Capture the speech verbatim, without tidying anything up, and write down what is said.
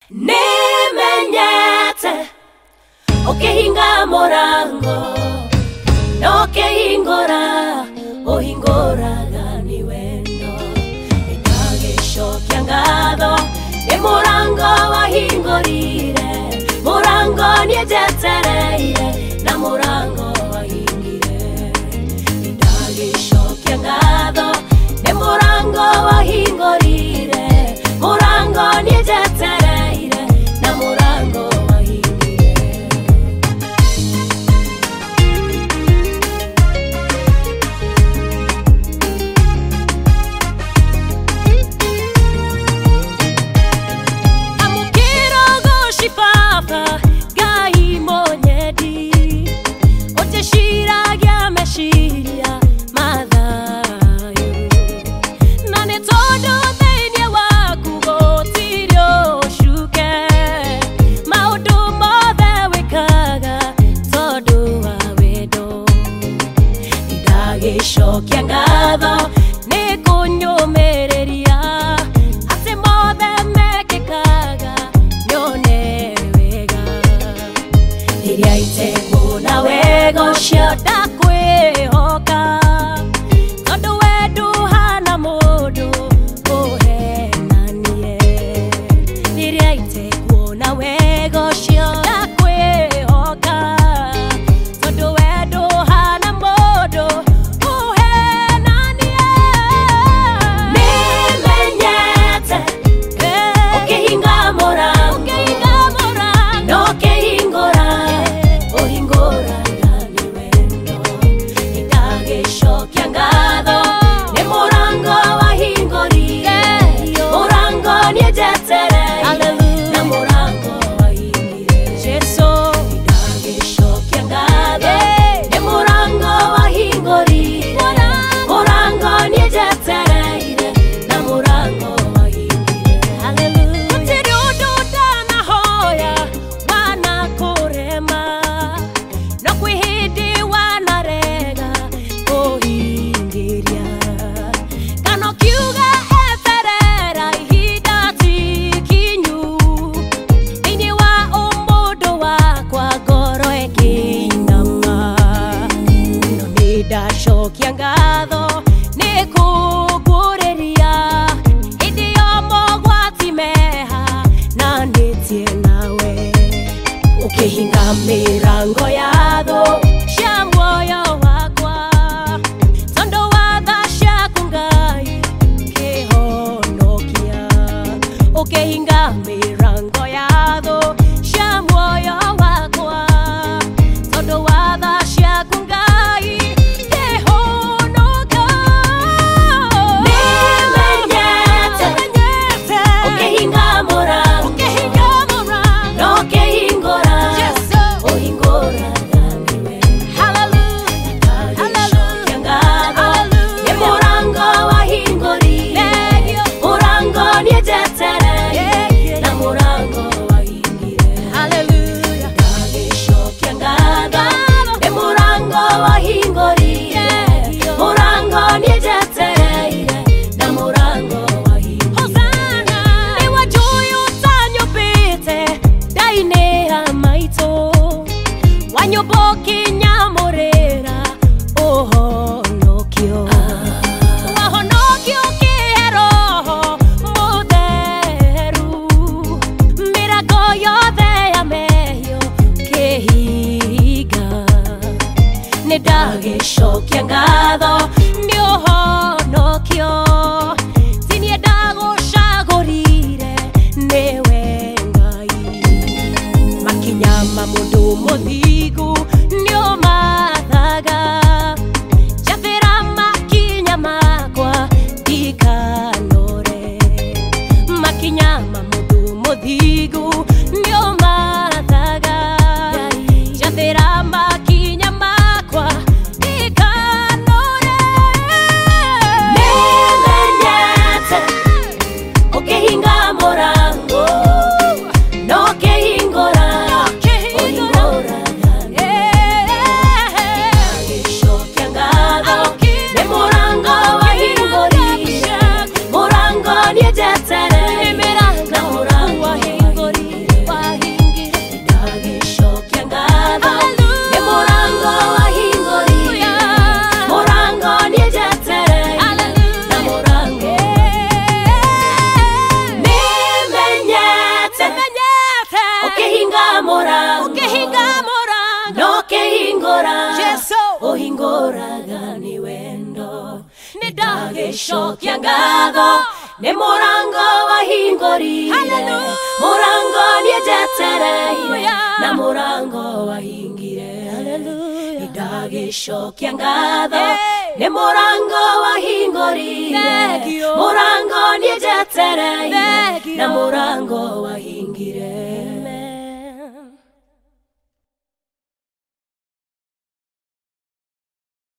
Nimenyete okehinga morango nokehingora ohingoraga ni wendo ikagishokia ngatho ni morango wahingorire morango niejetereire na morango wahingire ikagishokia ngatho ni morango wahingorire morango niejetereire na morango wahingire amukiro goshipapa gai monyedi oteshiragia meshiria mathayo nane todo thenie waku gotirio shuke maudu mothe wikaga todo wa wendo ndagishokia ngatho nikunyumiria ati mothe mekikaga nyone wega iria itekuna wega ucio ndakwihoka tondu wendu hana mundu uhenanie iria itekuna wega ucio ndakwihoka tondu wendu hana mundu uhenanie nimenyete okehinga morango nokehingora ohingora ni wendo itagishokia ngatho ni morango wahingorire morango niejetereire na morango wahingire Jesu itagishokia ngatho ni morango wahingorire morango niejetereire na morango wahingire haleluya gutiri undu ndanahoya wanakurema no kwihindi wanarega kuhingiria kano kiuga eterera ihinda tikinyu thĩinĩ wa ũmũndũ wakwa ngoro ĩkĩinama no nĩndacokia ngatho nĩkũngũrĩria hĩndĩ ya mogwati meha nanĩtie nawe ukihinga mirango ya tho cia muoyo wakwa tondu wa tha ciaku Ngai kihonokia ukihinga mirango ya tho cia muoyo wakwa tondu wa tha ciaku Ngai kihonokia nimenyete ukihinga morango nokehingora ohingora ni wendo haleluya ngatho ni morango wahingorire morango niejetereire na morango wahingire haleluya ndagishokia ngatho ni morango wahingorire morango niejetereire na morango wahingire hosana ni wajuyu tanyupite daine amaito wanyoboki nyamurera ohonokio wahonokio kiheroho mutheru mirago yothe ya mehio kihinga nĩndagishokia ngatho nĩ ũhonokio tinie ndagũcagũrire nĩwe Ngai makinya ma mũndũ mũthingu nĩũmathaga njathĩra makinya makwa ndikanore makinya ma mũndũ mũthingu nĩũmathaga njathĩra makinya makwa ndikanore nimenyete ukihinga morango nokehingora ohingora ndagishokia ngatho ni morango wahingorire morango niejetereire na morango wahingorire ndagicokia ngatho nĩ mũrango wahingũrire mũrango nĩnjetereire na mũrango wahingire ndagicokia ngatho nĩ mũrango wahingũrire mũrango nĩnjetereire na mũrango wahingire